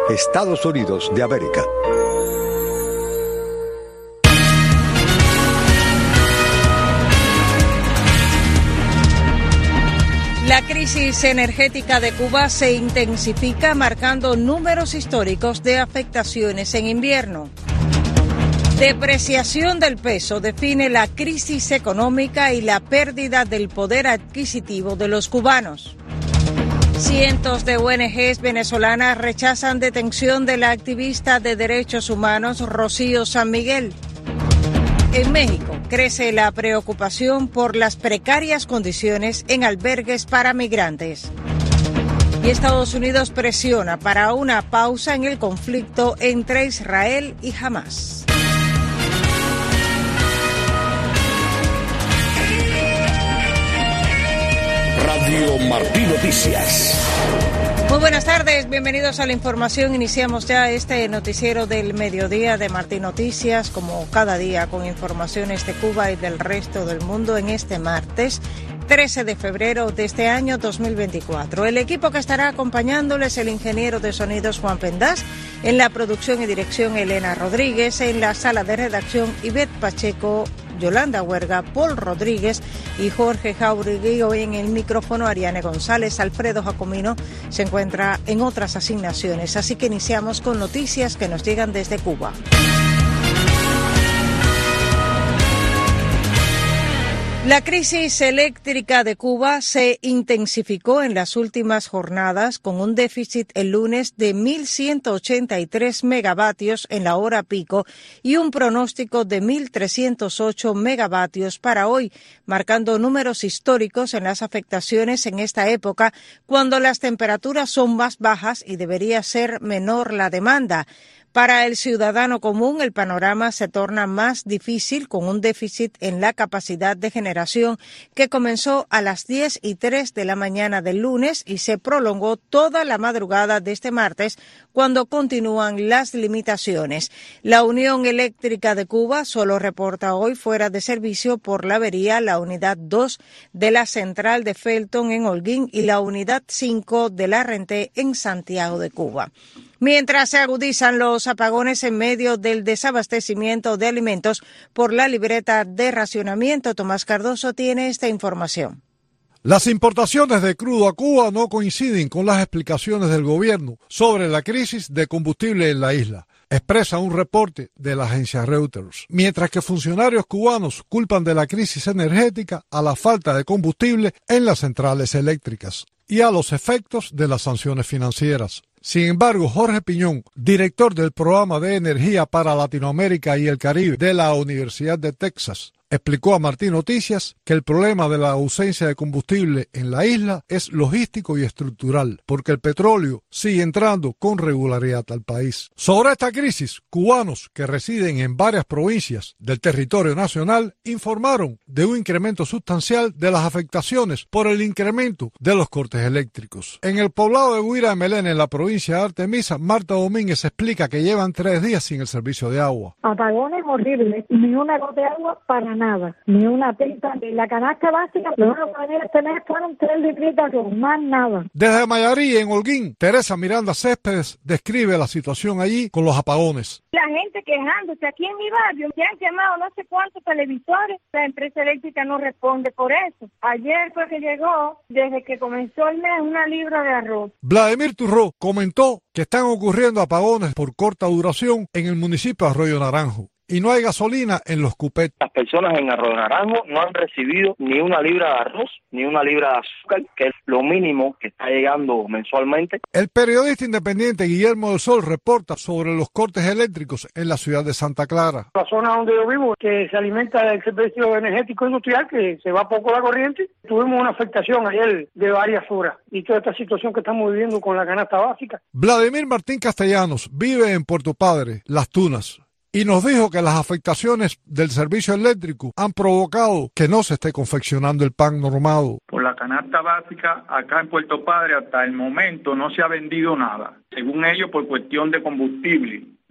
Estados Unidos de América. La crisis energética de Cuba se intensifica, marcando números históricos de afectaciones en invierno. Depreciación del peso define la crisis económica y la pérdida del poder adquisitivo de los cubanos. Cientos de ONGs venezolanas rechazan detención de la activista de derechos humanos Rocío San Miguel. En México crece la preocupación por las precarias condiciones en albergues para migrantes. Y Estados Unidos presiona para una pausa en el conflicto entre Israel y Hamás. Radio Martí Noticias. Muy buenas tardes, bienvenidos a la información. Iniciamos ya este noticiero del mediodía de Martí Noticias, como cada día, con informaciones de Cuba y del resto del mundo en este martes 13 de febrero de este año 2024. El equipo que estará acompañándoles, el ingeniero de sonidos Juan Pendás, en la producción y dirección Elena Rodríguez, en la sala de redacción Ivette Pacheco, Yolanda Huerga, Paul Rodríguez y Jorge Jauregui. Hoy en el micrófono Ariane González. Alfredo Jacomino se encuentra en otras asignaciones, así que iniciamos con noticias que nos llegan desde Cuba. La crisis eléctrica de Cuba se intensificó en las últimas jornadas, con un déficit el lunes de 1.183 megavatios en la hora pico y un pronóstico de 1.308 megavatios para hoy, marcando números históricos en las afectaciones en esta época, cuando las temperaturas son más bajas y debería ser menor la demanda. Para el ciudadano común, el panorama se torna más difícil con un déficit en la capacidad de generación que comenzó a las 10:03 de la mañana del lunes y se prolongó toda la madrugada de este martes, cuando continúan las limitaciones. La Unión Eléctrica de Cuba solo reporta hoy fuera de servicio por la avería la unidad 2 de la central de Felton en Holguín y la unidad 5 de la Renté en Santiago de Cuba. Mientras se agudizan los apagones en medio del desabastecimiento de alimentos por la libreta de racionamiento, Tomás Cardoso tiene esta información. Las importaciones de crudo a Cuba no coinciden con las explicaciones del gobierno sobre la crisis de combustible en la isla, expresa un reporte de la agencia Reuters, mientras que funcionarios cubanos culpan de la crisis energética a la falta de combustible en las centrales eléctricas y a los efectos de las sanciones financieras. Sin embargo, Jorge Piñón, director del Programa de Energía para Latinoamérica y el Caribe de la Universidad de Texas, explicó a Martí Noticias que el problema de la ausencia de combustible en la isla es logístico y estructural, porque el petróleo sigue entrando con regularidad al país. Sobre esta crisis, cubanos que residen en varias provincias del territorio nacional informaron de un incremento sustancial de las afectaciones por el incremento de los cortes eléctricos. En el poblado de Guira de Melén, en la provincia de Artemisa, Marta Domínguez explica que llevan 3 días sin el servicio de agua. Apagones horribles, ni una gota de agua para nada, ni una pinta, ni la canasta básica. Lo único que venía este mes fueron 3 litritas con más nada. Desde Mayarí, en Holguín, Teresa Miranda Céspedes describe la situación allí con los apagones. La gente quejándose aquí en mi barrio, ya han llamado no sé cuántos televisores, la empresa eléctrica no responde por eso. Ayer fue que llegó, desde que comenzó el mes, 1 libra de arroz. Vladimir Turró comentó que están ocurriendo apagones por corta duración en el municipio de Arroyo Naranjo y no hay gasolina en los cupés. Las personas en Arroyo Naranjo no han recibido ni 1 libra de arroz, ni 1 libra de azúcar, que es lo mínimo que está llegando mensualmente. El periodista independiente Guillermo del Sol reporta sobre los cortes eléctricos en la ciudad de Santa Clara. La zona donde yo vivo, que se alimenta del servicio energético industrial, que se va poco la corriente, tuvimos una afectación ayer de varias horas. Y toda esta situación que estamos viviendo con la canasta básica. Vladimir Martín Castellanos vive en Puerto Padre, Las Tunas, y nos dijo que las afectaciones del servicio eléctrico han provocado que no se esté confeccionando el pan normado. Por la canasta básica, acá en Puerto Padre, hasta el momento no se ha vendido nada. Según ellos, por cuestión de combustible,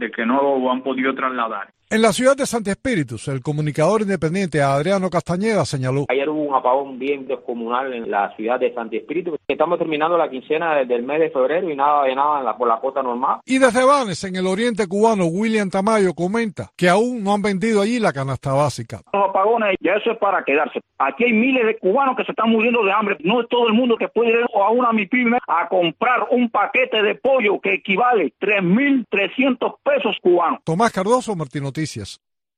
de que no lo han podido trasladar. En la ciudad de Santi Espíritus, el comunicador independiente Adriano Castañeda señaló: ayer hubo un apagón bien descomunal en la ciudad de Santi Espíritus. Estamos terminando la quincena del mes de febrero y nada de nada por la cuota normal. Y desde Banes, en el oriente cubano, William Tamayo comenta que aún no han vendido allí la canasta básica. Los apagones, ya eso es para quedarse. Aquí hay miles de cubanos que se están muriendo de hambre. No es todo el mundo que puede ir a una MIPYME a comprar un paquete de pollo que equivale 3.300 pesos cubanos. Tomás Cardoso, Martín Noticias.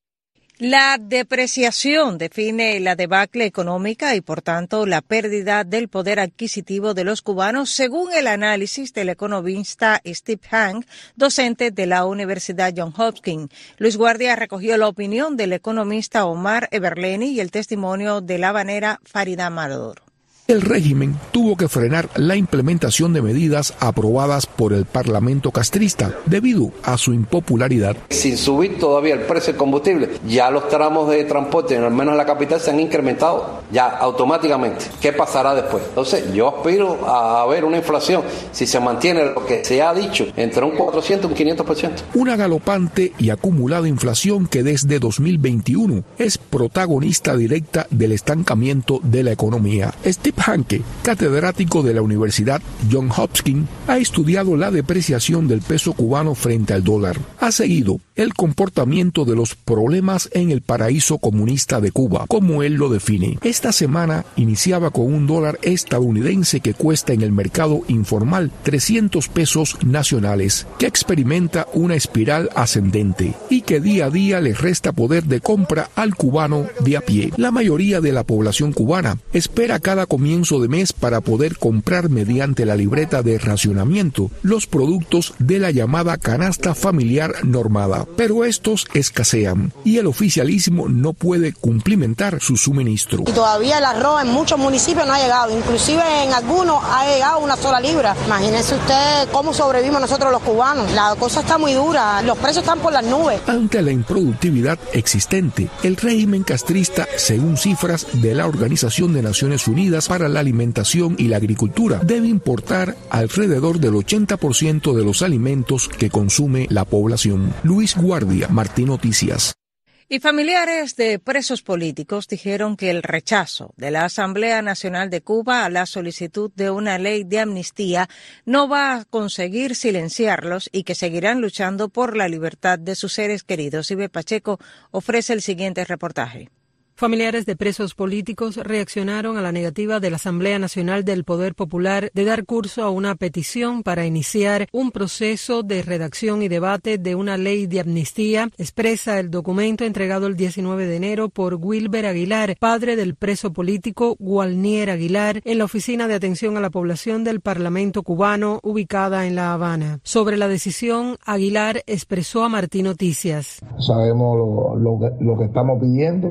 La depreciación define la debacle económica y, por tanto, la pérdida del poder adquisitivo de los cubanos, según el análisis del economista Steve Hank, docente de la Universidad Johns Hopkins. Luis Guardia recogió la opinión del economista Omar Everleni y el testimonio de la habanera Farida Amador. El régimen tuvo que frenar la implementación de medidas aprobadas por el Parlamento castrista debido a su impopularidad. Sin subir todavía el precio del combustible, ya los tramos de transporte, al menos en la capital, se han incrementado ya automáticamente. ¿Qué pasará después? Entonces, yo aspiro a ver una inflación, si se mantiene lo que se ha dicho, entre un 400 y un 500%. Una galopante y acumulada inflación que desde 2021 es protagonista directa del estancamiento de la economía. Steve Hanke, catedrático de la Universidad Johns Hopkins, ha estudiado la depreciación del peso cubano frente al dólar. Ha seguido el comportamiento de los problemas en el paraíso comunista de Cuba, como él lo define. Esta semana iniciaba con un dólar estadounidense que cuesta en el mercado informal 300 pesos nacionales, que experimenta una espiral ascendente y que día a día le resta poder de compra al cubano de a pie. La mayoría de la población cubana espera cada comienzo de mes para poder comprar mediante la libreta de racionamiento los productos de la llamada canasta familiar normada, pero estos escasean y el oficialismo no puede cumplimentar su suministro. Y todavía el arroz en muchos municipios no ha llegado, inclusive en algunos ha llegado una sola libra. Imagínense usted cómo sobrevivimos nosotros los cubanos. La cosa está muy dura, los precios están por las nubes. Ante la improductividad existente, el régimen castrista, según cifras de la Organización de Naciones Unidas para la Alimentación y la Agricultura, debe importar alrededor del 80% de los alimentos que consume la población. Luis Guardia, Martín Noticias. Y familiares de presos políticos dijeron que el rechazo de la Asamblea Nacional de Cuba a la solicitud de una ley de amnistía no va a conseguir silenciarlos y que seguirán luchando por la libertad de sus seres queridos. Ibe Pacheco ofrece el siguiente reportaje. Familiares de presos políticos reaccionaron a la negativa de la Asamblea Nacional del Poder Popular de dar curso a una petición para iniciar un proceso de redacción y debate de una ley de amnistía, expresa el documento entregado el 19 de enero por Wilber Aguilar, padre del preso político Gualnier Aguilar, en la Oficina de Atención a la Población del Parlamento cubano, ubicada en La Habana. Sobre la decisión, Aguilar expresó a Martín Noticias. Sabemos lo que estamos pidiendo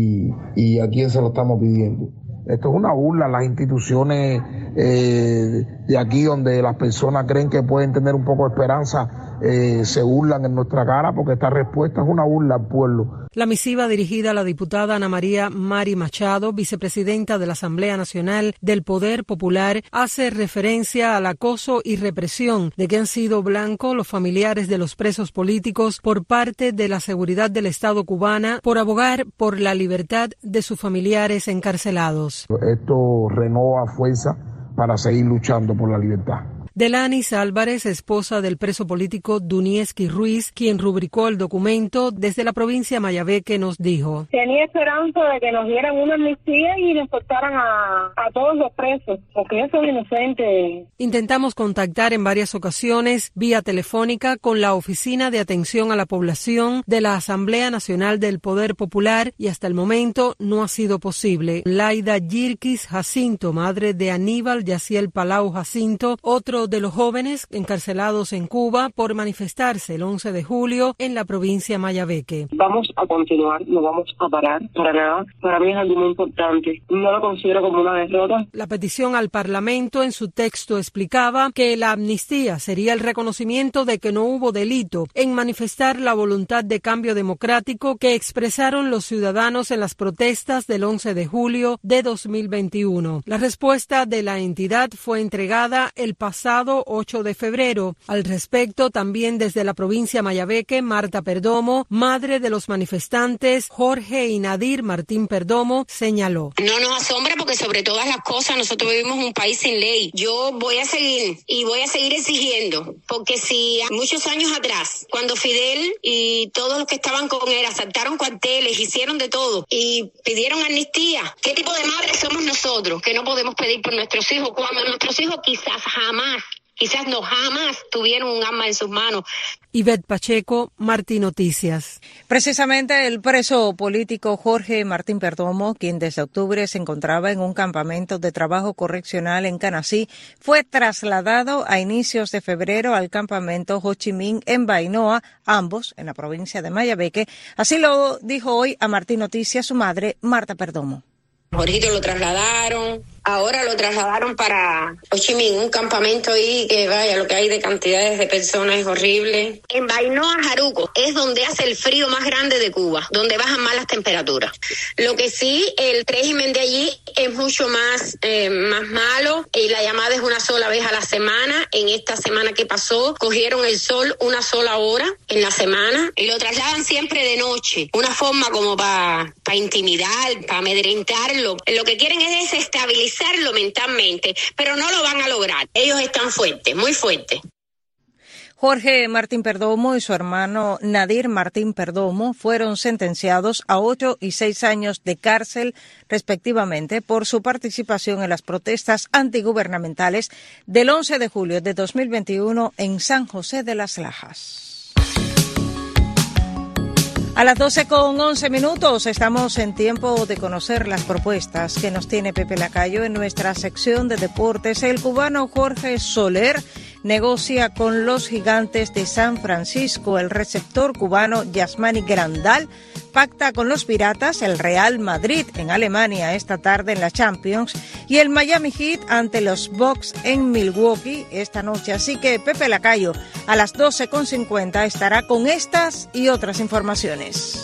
y a quién se lo estamos pidiendo. Esto es una burla a las instituciones de aquí, donde las personas creen que pueden tener un poco de esperanza, se burlan en nuestra cara, porque esta respuesta es una burla al pueblo. La misiva dirigida a la diputada Ana María Mari Machado, vicepresidenta de la Asamblea Nacional del Poder Popular, hace referencia al acoso y represión de que han sido blanco los familiares de los presos políticos por parte de la seguridad del Estado cubana por abogar por la libertad de sus familiares encarcelados. Esto renova fuerza para seguir luchando por la libertad. Delanis Álvarez, esposa del preso político Dunieski Ruiz, quien rubricó el documento desde la provincia de Mayabeque, nos dijo: tenía esperanza de que nos dieran una amnistía y nos soltaran a todos los presos, porque ellos son inocentes. Intentamos contactar en varias ocasiones vía telefónica con la Oficina de Atención a la Población de la Asamblea Nacional del Poder Popular y hasta el momento no ha sido posible. Laida Yirquis Jacinto, madre de Aníbal Yaciel Palau Jacinto, otro de los jóvenes encarcelados en Cuba por manifestarse el 11 de julio en la provincia de Mayabeque. Vamos a continuar, no vamos a parar para nada. Para mí es algo muy importante. No lo considero como una derrota. La petición al Parlamento en su texto explicaba que la amnistía sería el reconocimiento de que no hubo delito en manifestar la voluntad de cambio democrático que expresaron los ciudadanos en las protestas del 11 de julio de 2021. La respuesta de la entidad fue entregada el pasado pasado 8 de febrero. Al respecto, también desde la provincia Mayabeque, Marta Perdomo, madre de los manifestantes Jorge y Nadir Martín Perdomo, señaló: no nos asombra porque sobre todas las cosas nosotros vivimos en un país sin ley. Yo voy a seguir exigiendo, porque si muchos años atrás, cuando Fidel y todos los que estaban con él asaltaron cuarteles, hicieron de todo y pidieron amnistía, ¿qué tipo de madres somos nosotros que no podemos pedir por nuestros hijos cuando nuestros hijos quizás jamás tuvieron un arma en sus manos? Ivette Pacheco, Martí Noticias. Precisamente el preso político Jorge Martín Perdomo, quien desde octubre se encontraba en un campamento de trabajo correccional en Canasí, fue trasladado a inicios de febrero al campamento Ho Chi Minh en Bainoa, ambos en la provincia de Mayabeque. Así lo dijo hoy a Martí Noticias su madre, Marta Perdomo. Jorgito lo trasladaron, ahora lo trasladaron para Ho Chi Minh, un campamento ahí que vaya, lo que hay de cantidades de personas es horrible. En Bainoa, Jaruco, es donde hace el frío más grande de Cuba, donde bajan más las temperaturas. Lo que sí, el régimen de allí es mucho más malo y la llamada es una sola vez a la semana. En esta semana que pasó, cogieron el sol una sola hora en la semana y lo trasladan siempre de noche, una forma como para intimidar, para amedrentarlo. Lo que quieren es desestabilizarlo mentalmente, pero no lo van a lograr. Ellos están fuertes, muy fuertes. Jorge Martín Perdomo y su hermano Nadir Martín Perdomo fueron sentenciados a 8 y 6 años de cárcel, respectivamente, por su participación en las protestas antigubernamentales del 11 de julio de 2021 en San José de las Lajas. A las 12:11 estamos en tiempo de conocer las propuestas que nos tiene Pepe Lacayo en nuestra sección de deportes. El cubano Jorge Soler negocia con los Gigantes de San Francisco. El receptor cubano Yasmani Grandal pacta con los Piratas, el Real Madrid en Alemania esta tarde en la Champions y el Miami Heat ante los Bucks en Milwaukee esta noche. Así que Pepe Lacayo a las 12:50 estará con estas y otras informaciones.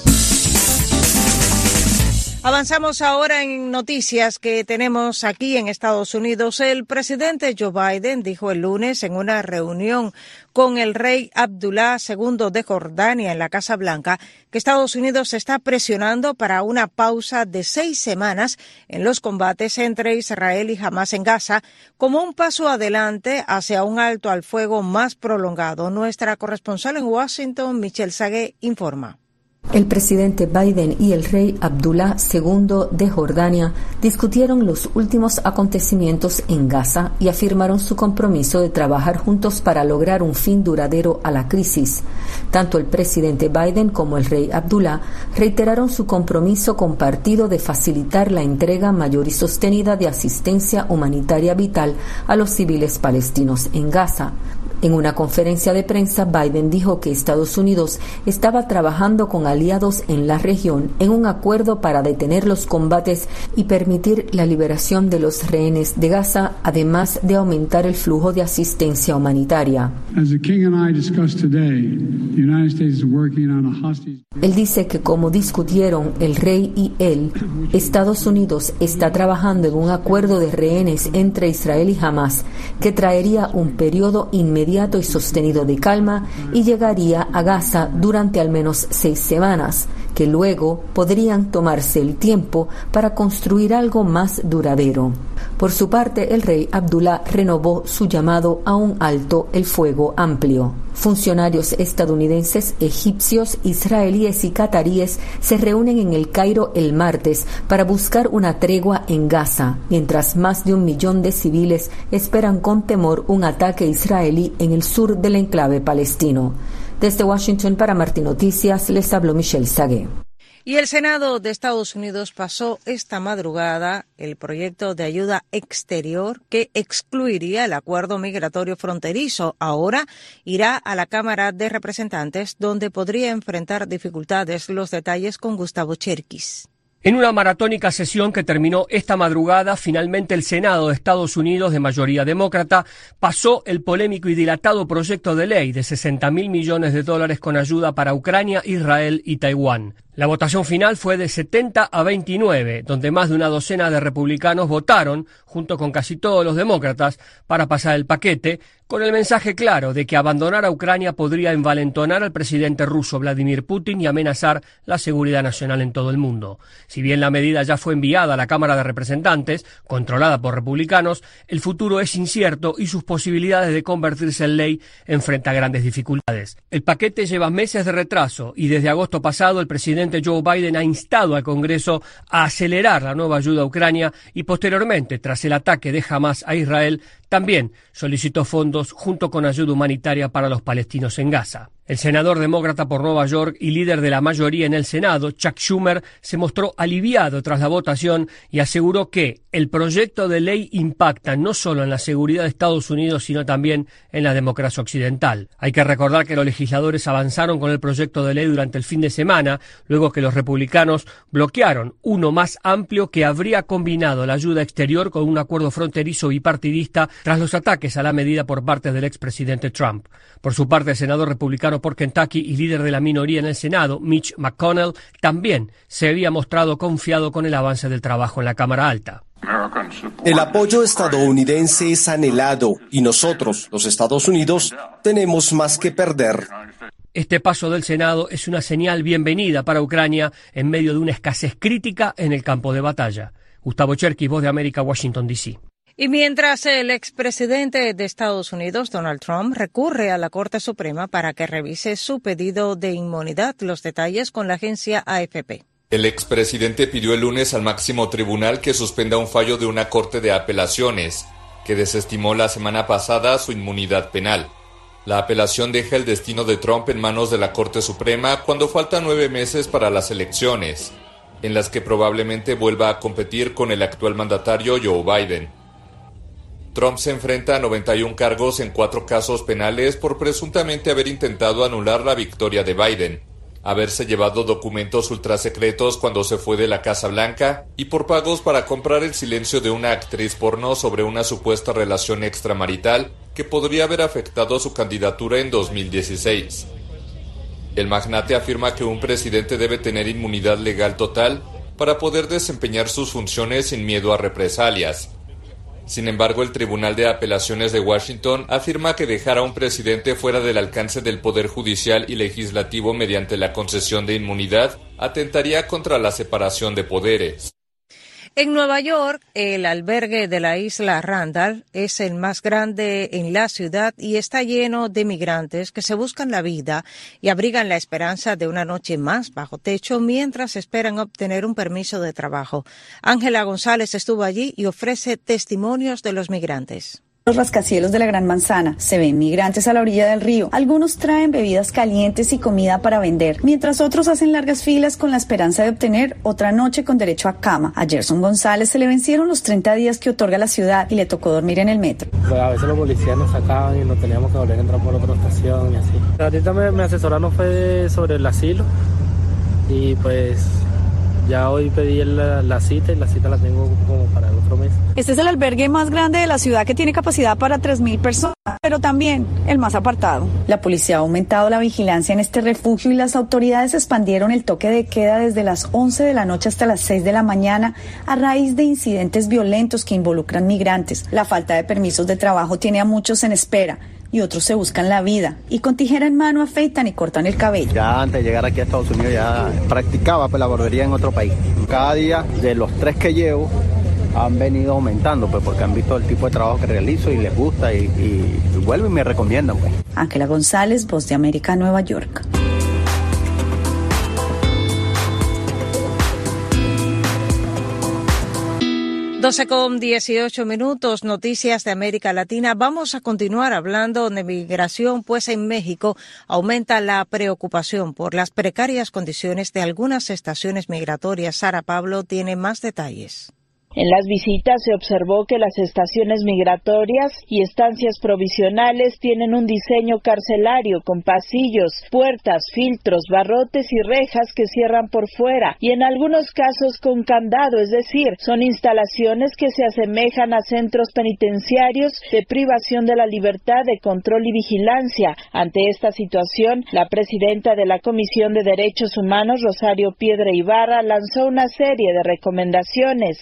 Avanzamos ahora en noticias que tenemos aquí en Estados Unidos. El presidente Joe Biden dijo el lunes en una reunión con el rey Abdullah II de Jordania en la Casa Blanca que Estados Unidos está presionando para una pausa de 6 semanas en los combates entre Israel y Hamás en Gaza como un paso adelante hacia un alto al fuego más prolongado. Nuestra corresponsal en Washington, Michelle Sagué, informa. El presidente Biden y el rey Abdullah II de Jordania discutieron los últimos acontecimientos en Gaza y afirmaron su compromiso de trabajar juntos para lograr un fin duradero a la crisis. Tanto el presidente Biden como el rey Abdullah reiteraron su compromiso compartido de facilitar la entrega mayor y sostenida de asistencia humanitaria vital a los civiles palestinos en Gaza. En una conferencia de prensa, Biden dijo que Estados Unidos estaba trabajando con aliados en la región en un acuerdo para detener los combates y permitir la liberación de los rehenes de Gaza, además de aumentar el flujo de asistencia humanitaria. Él dice que como discutieron el rey y él, Estados Unidos está trabajando en un acuerdo de rehenes entre Israel y Hamás que traería un periodo inmediato y sostenido de calma y llegaría a Gaza durante al menos 6 semanas, que luego podrían tomarse el tiempo para construir algo más duradero. Por su parte, el rey Abdullah renovó su llamado a un alto el fuego amplio. Funcionarios estadounidenses, egipcios, israelíes y cataríes se reúnen en El Cairo el martes para buscar una tregua en Gaza, mientras más de 1 millón de civiles esperan con temor un ataque israelí en el sur del enclave palestino. Desde Washington para Martí Noticias les habló Michelle Sagué. Y el Senado de Estados Unidos pasó esta madrugada el proyecto de ayuda exterior que excluiría el acuerdo migratorio fronterizo. Ahora irá a la Cámara de Representantes, donde podría enfrentar dificultades. Los detalles con Gustavo Cherkis. En una maratónica sesión que terminó esta madrugada, finalmente el Senado de Estados Unidos, de mayoría demócrata, pasó el polémico y dilatado proyecto de ley de $60.000 millones con ayuda para Ucrania, Israel y Taiwán. La votación final fue de 70 a 29, donde más de una docena de republicanos votaron, junto con casi todos los demócratas, para pasar el paquete, con el mensaje claro de que abandonar a Ucrania podría envalentonar al presidente ruso Vladimir Putin y amenazar la seguridad nacional en todo el mundo. Si bien la medida ya fue enviada a la Cámara de Representantes, controlada por republicanos, el futuro es incierto y sus posibilidades de convertirse en ley enfrenta grandes dificultades. El paquete lleva meses de retraso y desde agosto pasado el presidente Joe Biden ha instado al Congreso a acelerar la nueva ayuda a Ucrania y posteriormente, tras el ataque de Hamas a Israel, también solicitó fondos junto con ayuda humanitaria para los palestinos en Gaza. El senador demócrata por Nueva York y líder de la mayoría en el Senado, Chuck Schumer, se mostró aliviado tras la votación y aseguró que el proyecto de ley impacta no solo en la seguridad de Estados Unidos, sino también en la democracia occidental. Hay que recordar que los legisladores avanzaron con el proyecto de ley durante el fin de semana, luego que los republicanos bloquearon uno más amplio que habría combinado la ayuda exterior con un acuerdo fronterizo bipartidista tras los ataques a la medida por parte del expresidente Trump. Por su parte, el senador republicano por Kentucky y líder de la minoría en el Senado, Mitch McConnell, también se había mostrado confiado con el avance del trabajo en la Cámara Alta. El apoyo estadounidense es anhelado y nosotros, los Estados Unidos, tenemos más que perder. Este paso del Senado es una señal bienvenida para Ucrania en medio de una escasez crítica en el campo de batalla. Gustavo Cherkis, Voz de América, Washington, D.C. Y mientras el expresidente de Estados Unidos, Donald Trump, recurre a la Corte Suprema para que revise su pedido de inmunidad, los detalles con la agencia AFP. El expresidente pidió el lunes al máximo tribunal que suspenda un fallo de una corte de apelaciones, que desestimó la semana pasada su inmunidad penal. La apelación deja el destino de Trump en manos de la Corte Suprema cuando faltan 9 meses para las elecciones, en las que probablemente vuelva a competir con el actual mandatario Joe Biden. Trump se enfrenta a 91 cargos en 4 casos penales por presuntamente haber intentado anular la victoria de Biden, haberse llevado documentos ultrasecretos cuando se fue de la Casa Blanca y por pagos para comprar el silencio de una actriz porno sobre una supuesta relación extramarital que podría haber afectado su candidatura en 2016. El magnate afirma que un presidente debe tener inmunidad legal total para poder desempeñar sus funciones sin miedo a represalias. Sin embargo, el Tribunal de Apelaciones de Washington afirma que dejar a un presidente fuera del alcance del Poder Judicial y Legislativo mediante la concesión de inmunidad atentaría contra la separación de poderes. En Nueva York, el albergue de la isla Randall es el más grande en la ciudad y está lleno de migrantes que se buscan la vida y abrigan la esperanza de una noche más bajo techo mientras esperan obtener un permiso de trabajo. Ángela González estuvo allí y ofrece testimonios de los migrantes. Los rascacielos de la Gran Manzana. Se ven migrantes a la orilla del río. Algunos traen bebidas calientes y comida para vender, mientras otros hacen largas filas con la esperanza de obtener otra noche con derecho a cama. A Gerson González se le vencieron los 30 días que otorga la ciudad y le tocó dormir en el metro. A veces los policías nos sacaban y nos teníamos que volver a entrar por otra estación y así. Ahorita me asesoraron fue sobre el asilo y pues ya hoy pedí la cita y la cita la tengo como para el otro mes. Este es el albergue más grande de la ciudad que tiene capacidad para 3,000 personas, pero también el más apartado. La policía ha aumentado la vigilancia en este refugio y las autoridades expandieron el toque de queda desde las 11 de la noche hasta las 6 de la mañana a raíz de incidentes violentos que involucran migrantes. La falta de permisos de trabajo tiene a muchos en espera y otros se buscan la vida y con tijera en mano afeitan y cortan el cabello. Ya antes de llegar aquí a Estados Unidos ya practicaba pues la barbería en otro país. Cada día de los 3 que llevo han venido aumentando pues porque han visto el tipo de trabajo que realizo y les gusta y vuelven y me recomiendan pues. Ángela González, Voz de América, Nueva York. 12:18, noticias de América Latina. Vamos a continuar hablando de migración, pues en México aumenta la preocupación por las precarias condiciones de algunas estaciones migratorias. Sara Pablo tiene más detalles. En las visitas se observó que las estaciones migratorias y estancias provisionales tienen un diseño carcelario con pasillos, puertas, filtros, barrotes y rejas que cierran por fuera y en algunos casos con candado, es decir, son instalaciones que se asemejan a centros penitenciarios de privación de la libertad, de control y vigilancia. Ante esta situación, la presidenta de la Comisión de Derechos Humanos, Rosario Piedra Ibarra, lanzó una serie de recomendaciones.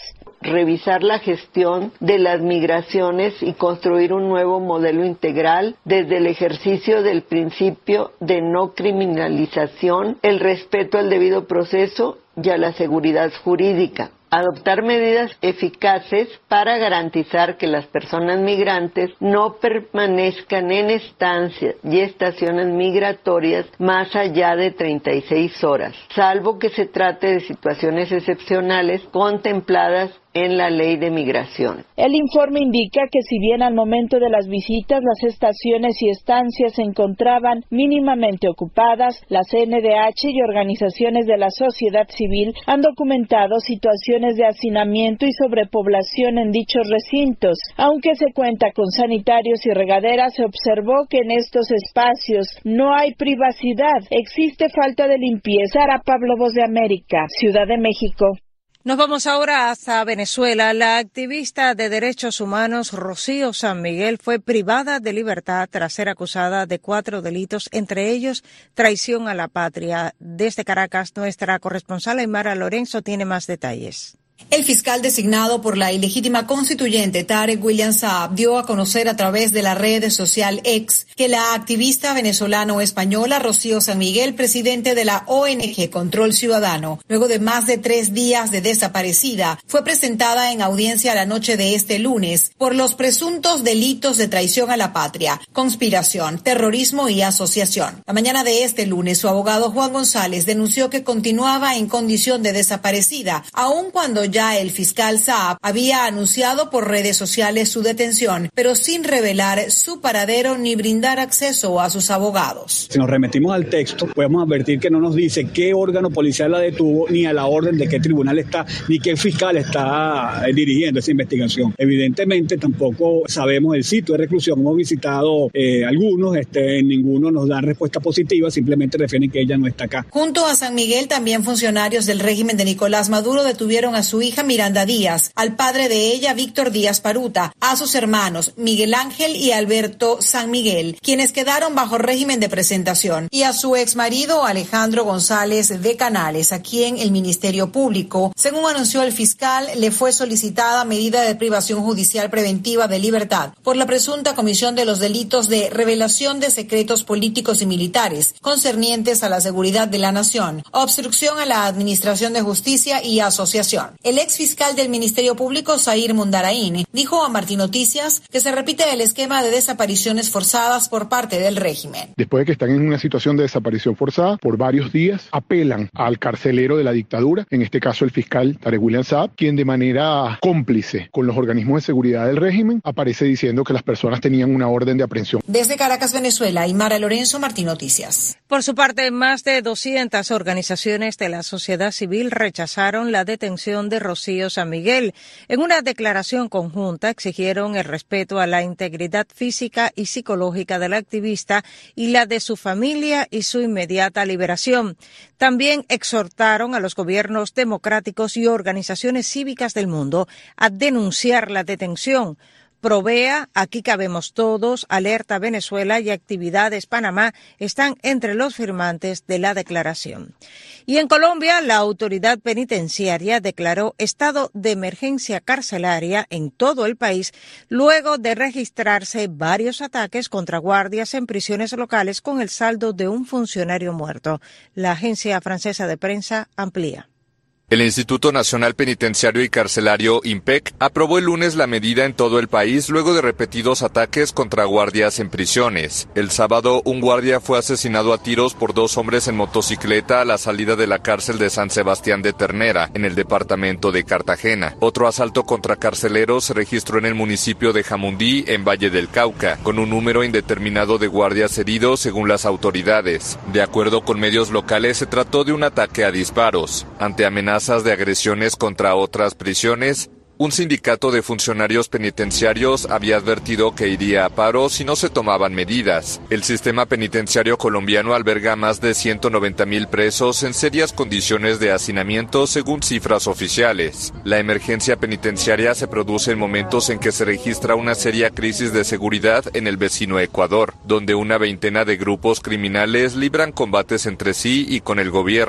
revisar la gestión de las migraciones y construir un nuevo modelo integral desde el ejercicio del principio de no criminalización, el respeto al debido proceso y a la seguridad jurídica. Adoptar medidas eficaces para garantizar que las personas migrantes no permanezcan en estancias y estaciones migratorias más allá de 36 horas, salvo que se trate de situaciones excepcionales contempladas en la ley de migración. El informe indica que si bien al momento de las visitas las estaciones y estancias se encontraban mínimamente ocupadas, la CNDH y organizaciones de la sociedad civil han documentado situaciones de hacinamiento y sobrepoblación en dichos recintos. Aunque se cuenta con sanitarios y regaderas, se observó que en estos espacios no hay privacidad, existe falta de limpieza. Sara Pablo, Voz de América, Ciudad de México. Nos vamos ahora hasta Venezuela. La activista de derechos humanos Rocío San Miguel fue privada de libertad tras ser acusada de 4 delitos, entre ellos traición a la patria. Desde Caracas, nuestra corresponsal Aymara Lorenzo tiene más detalles. El fiscal designado por la ilegítima constituyente Tarek William Saab dio a conocer a través de la red social X que la activista venezolano-española Rocío San Miguel, presidente de la ONG Control Ciudadano, luego de más de 3 días de desaparecida, fue presentada en audiencia la noche de este lunes por los presuntos delitos de traición a la patria, conspiración, terrorismo y asociación. La mañana de este lunes, su abogado Juan González denunció que continuaba en condición de desaparecida, aun cuando ya el fiscal Saab había anunciado por redes sociales su detención, pero sin revelar su paradero ni brindar acceso a sus abogados. Si nos remitimos al texto, podemos advertir que no nos dice qué órgano policial la detuvo, ni a la orden de qué tribunal está, ni qué fiscal está dirigiendo esa investigación. Evidentemente tampoco sabemos el sitio de reclusión. Hemos visitado algunos, en ninguno nos dan respuesta positiva, simplemente refieren que ella no está acá. Junto a San Miguel, también funcionarios del régimen de Nicolás Maduro detuvieron a su hija Miranda Díaz, al padre de ella Víctor Díaz Paruta, a sus hermanos Miguel Ángel y Alberto San Miguel, quienes quedaron bajo régimen de presentación, y a su exmarido Alejandro González de Canales, a quien el Ministerio Público, según anunció el fiscal, le fue solicitada medida de privación judicial preventiva de libertad por la presunta comisión de los delitos de revelación de secretos políticos y militares concernientes a la seguridad de la nación, obstrucción a la administración de justicia y asociación. El ex fiscal del Ministerio Público, Zair Mundarain, dijo a Martín Noticias que se repite el esquema de desapariciones forzadas por parte del régimen. Después de que están en una situación de desaparición forzada por varios días, apelan al carcelero de la dictadura, en este caso el fiscal Tarek William Saab, quien de manera cómplice con los organismos de seguridad del régimen aparece diciendo que las personas tenían una orden de aprehensión. Desde Caracas, Venezuela, Aymara Lorenzo, Martín Noticias. Por su parte, más de 200 organizaciones de la sociedad civil rechazaron la detención de Rocío San Miguel. En una declaración conjunta exigieron el respeto a la integridad física y psicológica de la activista y la de su familia y su inmediata liberación. También exhortaron a los gobiernos democráticos y organizaciones cívicas del mundo a denunciar la detención. Provea, Aquí Cabemos Todos, Alerta Venezuela y Actividades Panamá están entre los firmantes de la declaración. Y en Colombia, la autoridad penitenciaria declaró estado de emergencia carcelaria en todo el país luego de registrarse varios ataques contra guardias en prisiones locales con el saldo de un funcionario muerto. La agencia francesa de prensa amplía. El Instituto Nacional Penitenciario y Carcelario, INPEC, aprobó el lunes la medida en todo el país luego de repetidos ataques contra guardias en prisiones. El sábado, un guardia fue asesinado a tiros por 2 hombres en motocicleta a la salida de la cárcel de San Sebastián de Ternera, en el departamento de Cartagena. Otro asalto contra carceleros se registró en el municipio de Jamundí, en Valle del Cauca, con un número indeterminado de guardias heridos según las autoridades. De acuerdo con medios locales, se trató de un ataque a disparos. Ante amenazas de agresiones contra otras prisiones, un sindicato de funcionarios penitenciarios había advertido que iría a paro si no se tomaban medidas. El sistema penitenciario colombiano alberga a más de 190,000 presos en serias condiciones de hacinamiento según cifras oficiales. La emergencia penitenciaria se produce en momentos en que se registra una seria crisis de seguridad en el vecino Ecuador, donde una veintena de grupos criminales libran combates entre sí y con el gobierno.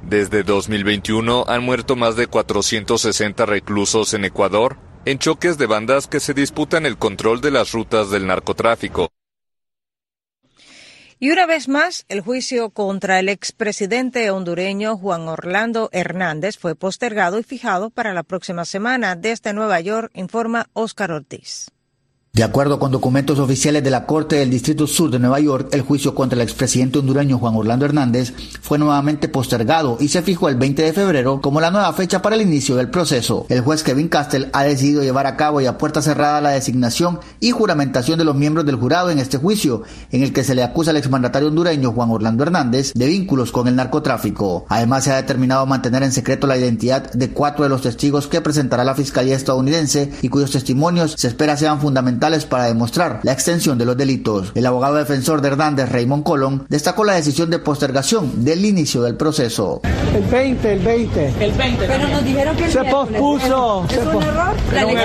Desde 2021 han muerto más de 460 reclusos en Ecuador en choques de bandas que se disputan el control de las rutas del narcotráfico. Y una vez más, el juicio contra el expresidente hondureño Juan Orlando Hernández fue postergado y fijado para la próxima semana. Desde Nueva York, informa Óscar Ortiz. De acuerdo con documentos oficiales de la Corte del Distrito Sur de Nueva York, el juicio contra el expresidente hondureño Juan Orlando Hernández fue nuevamente postergado y se fijó el 20 de febrero como la nueva fecha para el inicio del proceso. El juez Kevin Castell ha decidido llevar a cabo y a puerta cerrada la designación y juramentación de los miembros del jurado en este juicio, en el que se le acusa al exmandatario hondureño Juan Orlando Hernández de vínculos con el narcotráfico. Además, se ha determinado mantener en secreto la identidad de 4 de los testigos que presentará la Fiscalía estadounidense y cuyos testimonios se espera sean fundamentales para demostrar la extensión de los delitos. El abogado defensor de Hernández, Raymond Colón, destacó la decisión de postergación del inicio del proceso. El 20. Pero nos dijeron que se pospuso. ¿Es un error?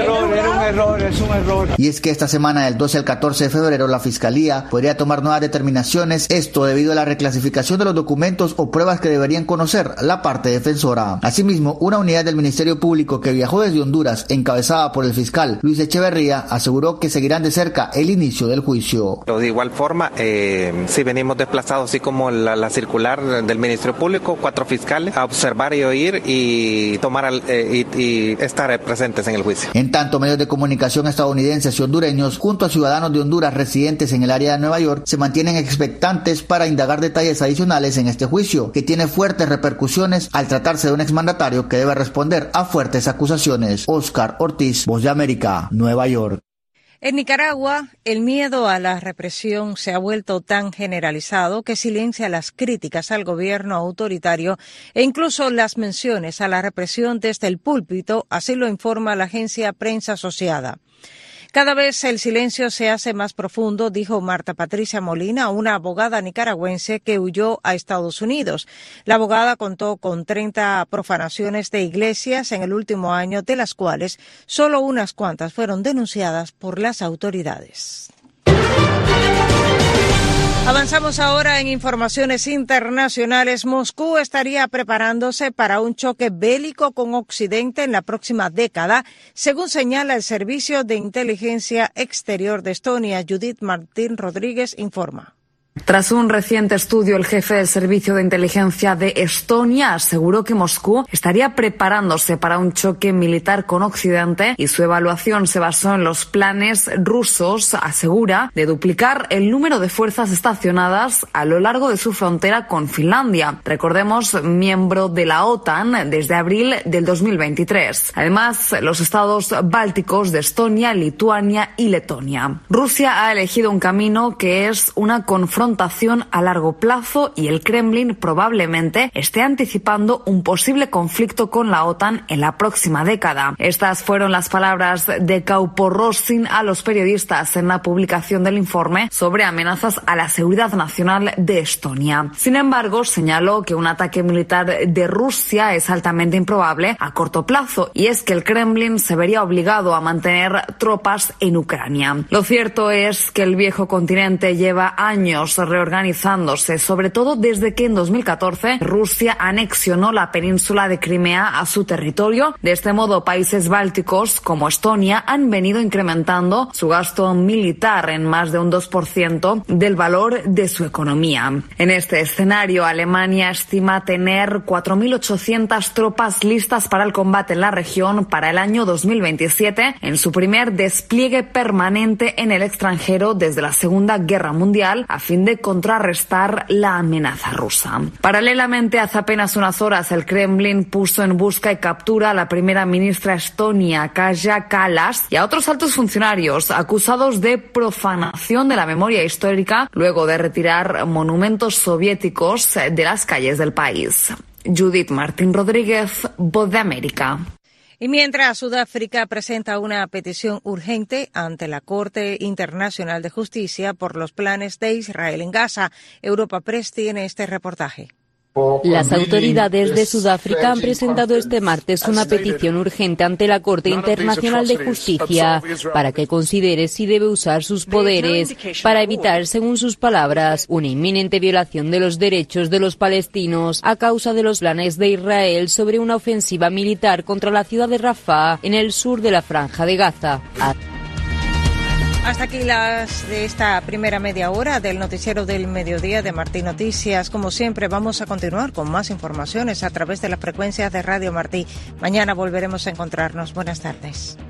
Es un error. Y es que esta semana del 12 al 14 de febrero la Fiscalía podría tomar nuevas determinaciones, esto debido a la reclasificación de los documentos o pruebas que deberían conocer la parte defensora. Asimismo, una unidad del Ministerio Público que viajó desde Honduras, encabezada por el fiscal Luis Echeverría, aseguró que seguirán de cerca el inicio del juicio. De igual forma, si venimos desplazados, así como la circular del Ministerio Público, 4 fiscales a observar y oír y tomar y estar presentes en el juicio. En tanto, medios de comunicación estadounidenses y hondureños, junto a ciudadanos de Honduras residentes en el área de Nueva York, se mantienen expectantes para indagar detalles adicionales en este juicio, que tiene fuertes repercusiones al tratarse de un exmandatario que debe responder a fuertes acusaciones. Óscar Ortiz, Voz de América, Nueva York. En Nicaragua, el miedo a la represión se ha vuelto tan generalizado que silencia las críticas al gobierno autoritario e incluso las menciones a la represión desde el púlpito, así lo informa la agencia Prensa Asociada. Cada vez el silencio se hace más profundo, dijo Marta Patricia Molina, una abogada nicaragüense que huyó a Estados Unidos. La abogada contó con 30 profanaciones de iglesias en el último año, de las cuales solo unas cuantas fueron denunciadas por las autoridades. Avanzamos ahora en informaciones internacionales. Moscú estaría preparándose para un choque bélico con Occidente en la próxima década, según señala el Servicio de Inteligencia Exterior de Estonia. Judith Martín Rodríguez informa. Tras un reciente estudio, el jefe del Servicio de Inteligencia de Estonia aseguró que Moscú estaría preparándose para un choque militar con Occidente y su evaluación se basó en los planes rusos, asegura, de duplicar el número de fuerzas estacionadas a lo largo de su frontera con Finlandia. Recordemos, miembro de la OTAN desde abril del 2023. Además, los estados bálticos de Estonia, Lituania y Letonia. Rusia ha elegido un camino que es una confrontación a largo plazo y el Kremlin probablemente esté anticipando un posible conflicto con la OTAN en la próxima década. Estas fueron las palabras de Kaupo-Rossin a los periodistas en la publicación del informe sobre amenazas a la seguridad nacional de Estonia. Sin embargo, señaló que un ataque militar de Rusia es altamente improbable a corto plazo y es que el Kremlin se vería obligado a mantener tropas en Ucrania. Lo cierto es que el viejo continente lleva años reorganizándose, sobre todo desde que en 2014 Rusia anexionó la península de Crimea a su territorio. De este modo, países bálticos como Estonia han venido incrementando su gasto militar en más de un 2% del valor de su economía. En este escenario, Alemania estima tener 4.800 tropas listas para el combate en la región para el año 2027, en su primer despliegue permanente en el extranjero desde la Segunda Guerra Mundial, a fin de contrarrestar la amenaza rusa. Paralelamente, hace apenas unas horas, el Kremlin puso en busca y captura a la primera ministra estonia, Kaja Kallas, y a otros altos funcionarios acusados de profanación de la memoria histórica, luego de retirar monumentos soviéticos de las calles del país. Judith Martín Rodríguez, Voz de América. Y mientras Sudáfrica presenta una petición urgente ante la Corte Internacional de Justicia por los planes de Israel en Gaza, Europa Press tiene este reportaje. Las autoridades de Sudáfrica han presentado este martes una petición urgente ante la Corte Internacional de Justicia para que considere si debe usar sus poderes para evitar, según sus palabras, una inminente violación de los derechos de los palestinos a causa de los planes de Israel sobre una ofensiva militar contra la ciudad de Rafah en el sur de la Franja de Gaza. Hasta aquí las de esta primera media hora del noticiero del mediodía de Martí Noticias. Como siempre, vamos a continuar con más informaciones a través de las frecuencias de Radio Martí. Mañana volveremos a encontrarnos. Buenas tardes.